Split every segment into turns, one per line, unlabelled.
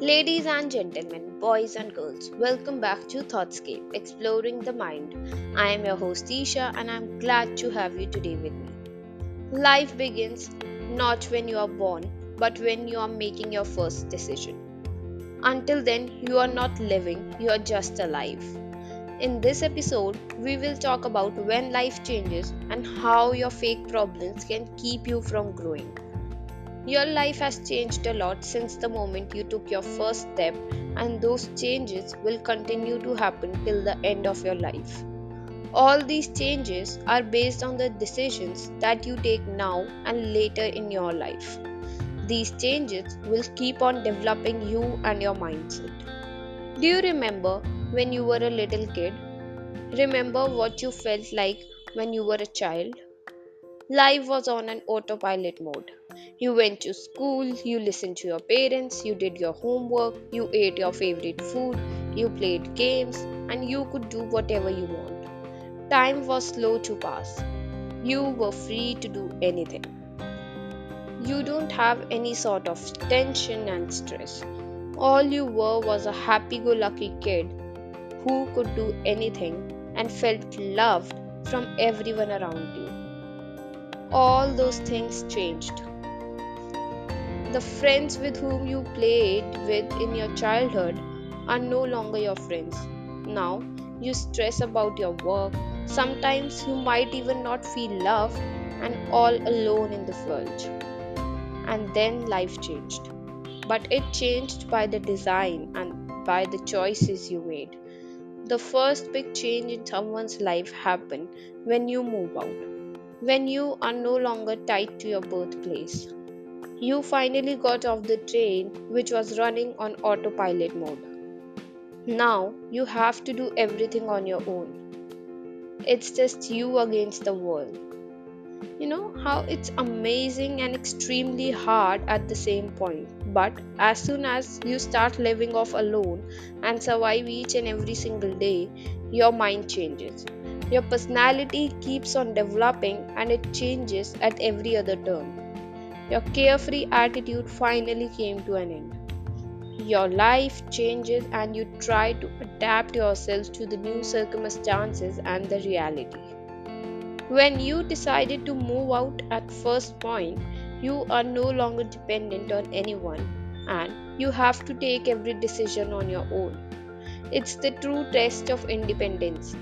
Ladies and gentlemen, boys and girls, welcome back to Thoughtscape Exploring the Mind. I am your host Isha and I am glad to have you today with me. Life begins not when you are born, but when you are making your first decision. Until then, you are not living, you are just alive. In this episode, we will talk about when life changes and how your fake problems can keep you from growing. Your life has changed a lot since the moment you took your first step, and those changes will continue to happen till the end of your life. All these changes are based on the decisions that you take now and later in your life. These changes will keep on developing you and your mindset. Do you remember when you were a little kid? Remember what you felt like when you were a child? Life was on an autopilot mode. You went to school, you listened to your parents, you did your homework, you ate your favorite food, you played games, and you could do whatever you want. Time was slow to pass. You were free to do anything. You don't have any sort of tension and stress. All you were was a happy go lucky kid who could do anything and felt loved from everyone around you. All those things changed. The friends with whom you played with in your childhood are no longer your friends. Now you stress about your work. Sometimes you might even not feel loved and all alone in the world. And then life changed. But it changed by the design and by the choices you made. The first big change in someone's life happened when you move out, when you are no longer tied to your birthplace. You finally got off the train which was running on autopilot mode. Now you have to do everything on your own. It's just you against the world. You know how it's amazing and extremely hard at the same point. But as soon as you start living off alone and survive each and every single day, your mind changes. Your personality keeps on developing and it changes at every other turn. Your carefree attitude finally came to an end. Your life changes and you try to adapt yourself to the new circumstances and the reality. When you decided to move out at first point, you are no longer dependent on anyone and you have to take every decision on your own. It's the true test of independence.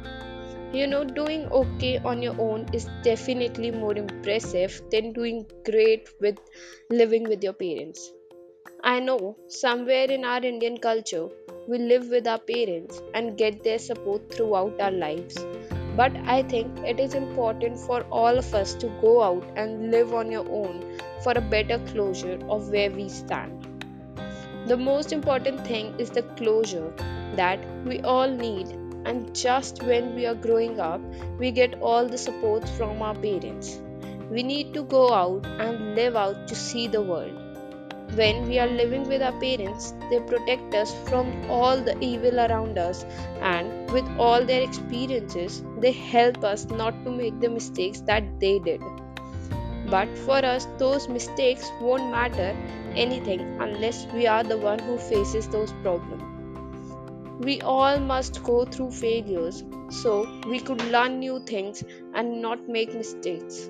Doing okay on your own is definitely more impressive than doing great with living with your parents. I know somewhere in our Indian culture, we live with our parents and get their support throughout our lives. But I think it is important for all of us to go out and live on your own for a better closure of where we stand. The most important thing is the closure that we all need, and just when we are growing up, we get all the support from our parents. We need to go out and live out to see the world. When we are living with our parents, they protect us from all the evil around us, and with all their experiences, they help us not to make the mistakes that they did. But for us, those mistakes won't matter anything unless we are the one who faces those problems. We all must go through failures so we could learn new things and not make mistakes.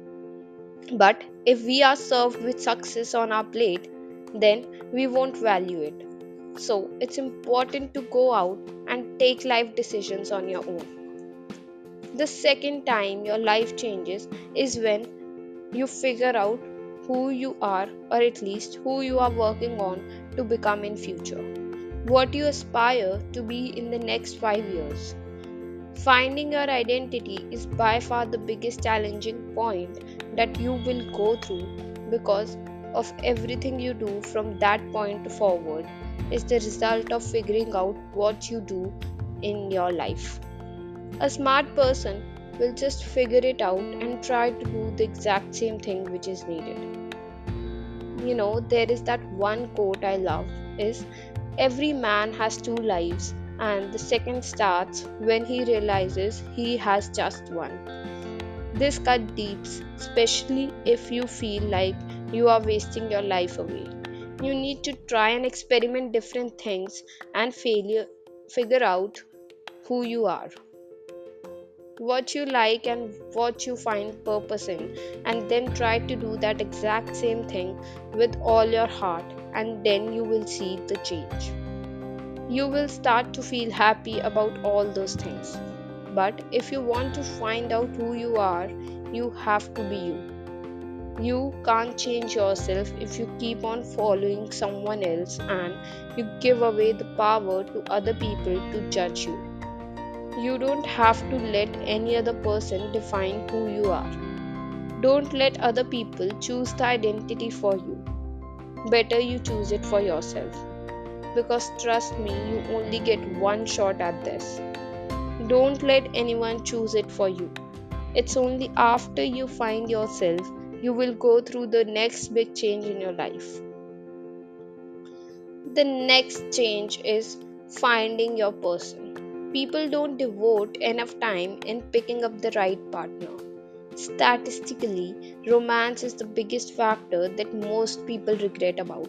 But if we are served with success on our plate, then we won't value it. So it's important to go out and take life decisions on your own. The second time your life changes is when you figure out who you are, or at least who you are working on to become in future. What you aspire to be in the next 5 years. Finding your identity is by far the biggest challenging point that you will go through, because of everything you do from that point forward is the result of figuring out what you do in your life. A smart person will just figure it out and try to do the exact same thing which is needed. There is that one quote I love is every man has two lives and the second starts when he realizes he has just one. This cut deep, especially if you feel like you are wasting your life away. You need to try and experiment different things and figure out who you are, what you like and what you find purpose in, and then try to do that exact same thing with all your heart, and then you will see the change. You will start to feel happy about all those things. But if you want to find out who you are, you have to be you. You can't change yourself if you keep on following someone else and you give away the power to other people to judge you. You don't have to let any other person define who you are. Don't let other people choose the identity for you. Better you choose it for yourself. Because trust me, you only get one shot at this. Don't let anyone choose it for you. It's only after you find yourself you will go through the next big change in your life. The next change is finding your person. People don't devote enough time in picking up the right partner. Statistically, romance is the biggest factor that most people regret about.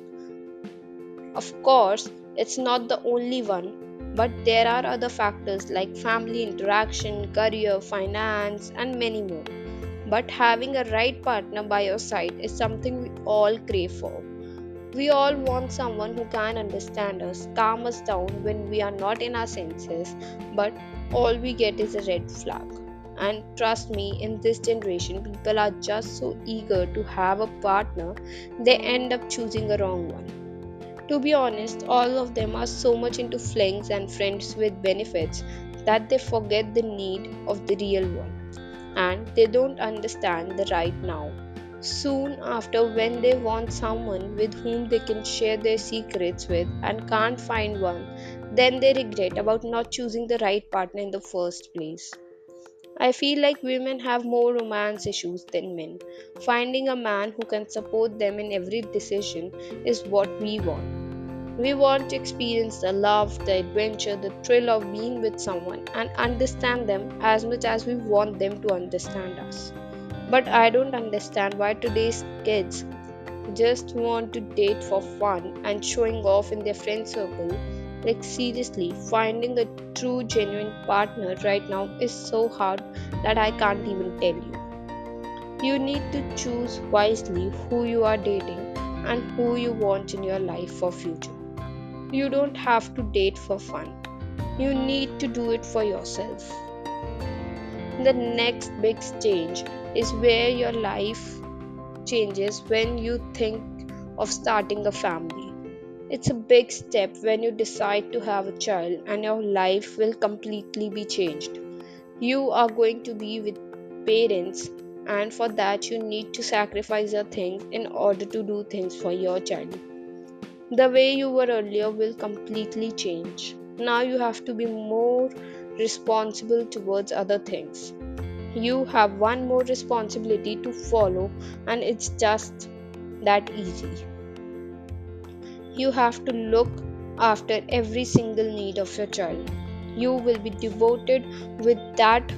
Of course, it's not the only one, but there are other factors like family interaction, career, finance, and many more. But having a right partner by your side is something we all crave for. We all want someone who can understand us, calm us down when we are not in our senses, but all we get is a red flag. And trust me, in this generation, people are just so eager to have a partner, they end up choosing a wrong one. To be honest, all of them are so much into flings and friends with benefits that they forget the need of the real one, and they don't understand the right now. Soon after, when they want someone with whom they can share their secrets with and can't find one, then they regret about not choosing the right partner in the first place. I feel like women have more romance issues than men. Finding a man who can support them in every decision is what we want. We want to experience the love, the adventure, the thrill of being with someone and understand them as much as we want them to understand us. But I don't understand why today's kids just want to date for fun and showing off in their friend circle. Like, seriously, finding a true, genuine partner right now is so hard that I can't even tell you. You need to choose wisely who you are dating and who you want in your life for future. You don't have to date for fun. You need to do it for yourself. The next big change is where your life changes when you think of starting a family. It's a big step when you decide to have a child, and your life will completely be changed. You are going to be with parents, and for that, you need to sacrifice your things in order to do things for your child. The way you were earlier will completely change. Now you have to be more responsible towards other things. You have one more responsibility to follow, and it's just that easy. You have to look after every single need of your child. You will be devoted with that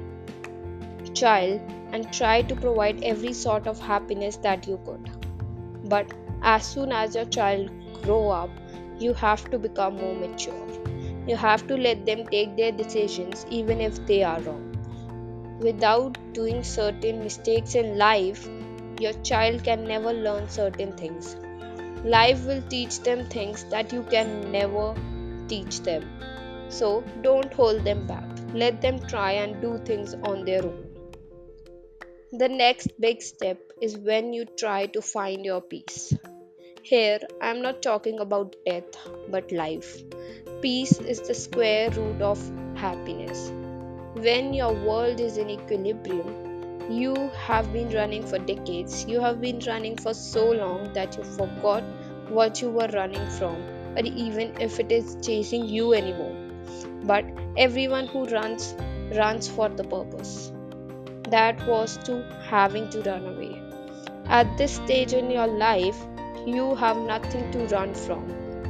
child and try to provide every sort of happiness that you could. But as soon as your child grow up, you have to become more mature. You have to let them take their decisions even if they are wrong. Without doing certain mistakes in life, your child can never learn certain things. Life will teach them things that you can never teach them. So don't hold them back. Let them try and do things on their own. The next big step is when you try to find your peace. Here, I am not talking about death, but life. Peace is the square root of happiness. When your world is in equilibrium, you have been running for decades, you have been running for so long that you forgot what you were running from, or even if it is chasing you anymore. But everyone who runs for the purpose. That was to having to run away. At this stage in your life, you have nothing to run from.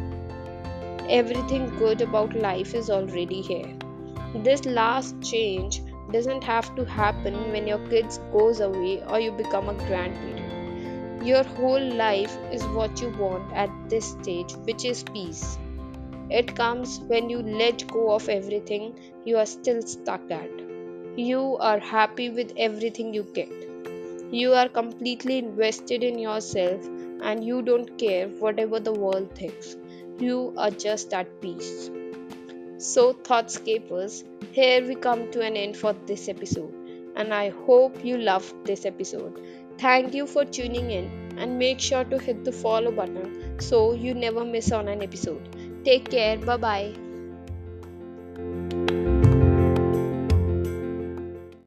Everything good about life is already here. This last change doesn't have to happen when your kids goes away or you become a grandparent. Your whole life is what you want at this stage, which is peace. It comes when you let go of everything you are still stuck at. You are happy with everything you get. You are completely invested in yourself and you don't care whatever the world thinks. You are just at peace. So, Thoughtscapers, here we come to an end for this episode, and I hope you loved this episode. Thank you for tuning in, and make sure to hit the follow button so you never miss on an episode. Take care, bye bye.